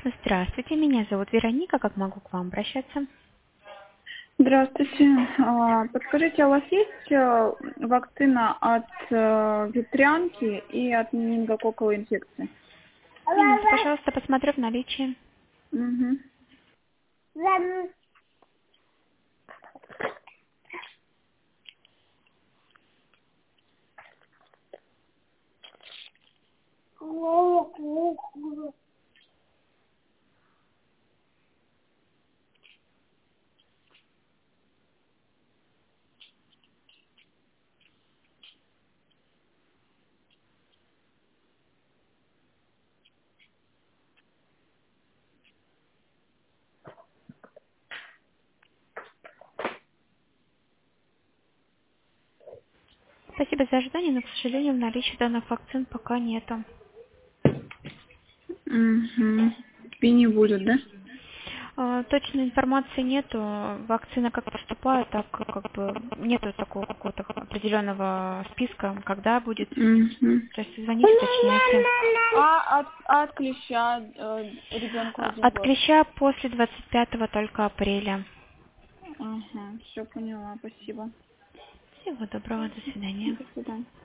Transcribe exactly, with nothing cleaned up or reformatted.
Здравствуйте, меня зовут Вероника. Как могу к вам обращаться? Здравствуйте. А, Подскажите, а у вас есть э, вакцина от э, ветрянки и от менингококковой инфекции? Минуту, пожалуйста, посмотрю в наличии. Угу. Спасибо за ожидание, но, к сожалению, в наличии данных вакцин пока нету. Угу. И не будет, да? А, Точной информации нету. Вакцина как поступает, так как бы нету такого какого-то определенного списка, когда будет. Угу. То есть звоните, уточняйте. А от, а от клеща э, ребенку А, один От год? клеща после двадцать пятого только апреля. Ага, все поняла, спасибо. Всего доброго, до свидания. До свидания.